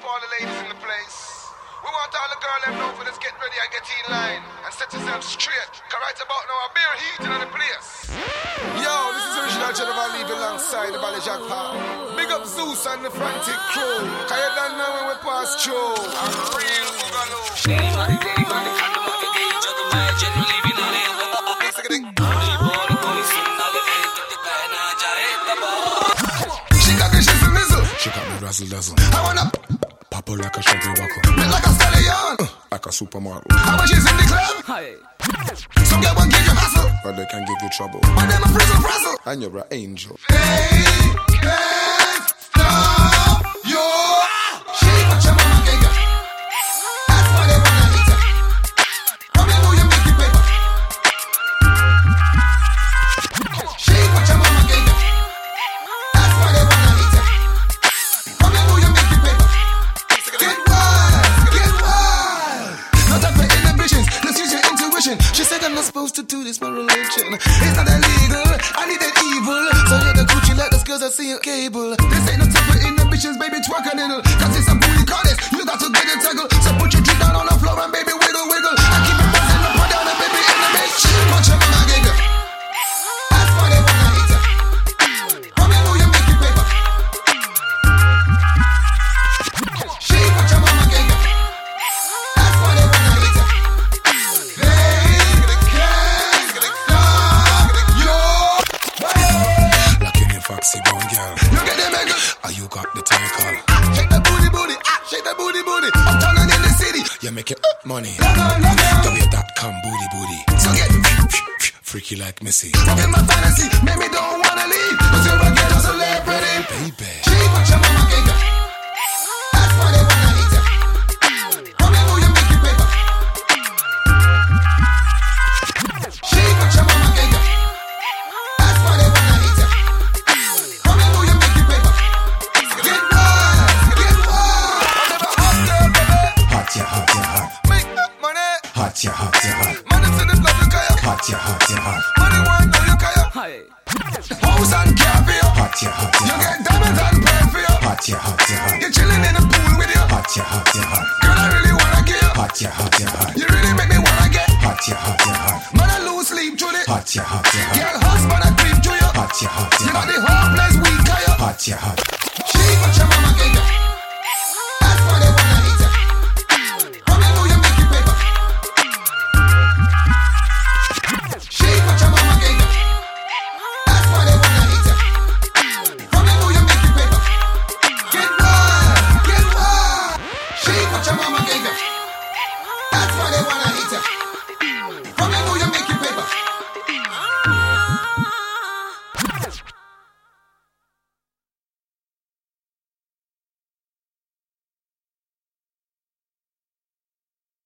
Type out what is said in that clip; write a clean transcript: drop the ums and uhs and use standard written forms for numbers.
all the ladies in the place. We want all the girls them know for this, get ready and get in line. And set yourself straight. Cause right about now, a beer heating in the place. Yo, this is original Jennifer Leave alongside the Bally Jack Park. Big up Zeus and the Frantic crew. Cause you don't know when we pass through. I'm real Boogaloo. She got me razzle dazzle. I wanna pop her like a sugar buckle. look like a stallion. Like a supermodel. How much is in the club? Hey. Some girl won't give you hustle, But they can give you trouble. but them a frizzle. And you're an angel. They can't stop you. She got your mama gay girl. That's why they wanna hate her. Come here, you make it paper. She got your mama gay girl. That's why they wanna hate her. Come here, you make it paper. Get wild. No time for inhibitions. Let's use your intuition. She said I'm not supposed to do this for religion. It's not illegal. I need that evil. So you're the Gucci like those girls I see on cable. This ain't no time for inhibitions, baby. Twerk a little. Cause it's a booty goddess. You got to get it tangled. So put your drink down on the floor and baby wiggle, wiggle. I keep it buzzing up and down and baby in the mix. Watch your mama giggle. That's why they wanna hate her. Come here, you make it paper. She got your mama giggle. That's why they wanna hate her. They can't stop you. Locking in Foxy Brown girl. You get them angle. Oh, you got the title. Shake that booty, booty. Shake that booty, booty. I'm turning in the city. You make it money. Log on. W.com booty booty. So get Freaky like Missy. in my fantasy. Make me don't wanna leave. Cause you're a ghetto celebrity. Baby. She got your mama gay girl. That's why they wanna hate her. Come here, you make it paper. She got your mama gay girl. That's why they wanna hate her. Come here, you make it paper. Get wild. Hot, yeah, hot, yeah, hot. Make that money. Hot, yeah, hot, yeah, hot. Money to the blood, you kaya. Hot, yeah, hot, yeah, hot. Money want know you kaya. Hey. House and car for you. Hot, yeah, hot, You yeah, hot. get diamonds and pearl for you. Hot, yeah, hot, yeah, hot. You're chilling in the pool with you. Hot, yeah, hot, yeah, hot. Girl, I really wanna give you. Hot, yeah, hot, yeah, hot.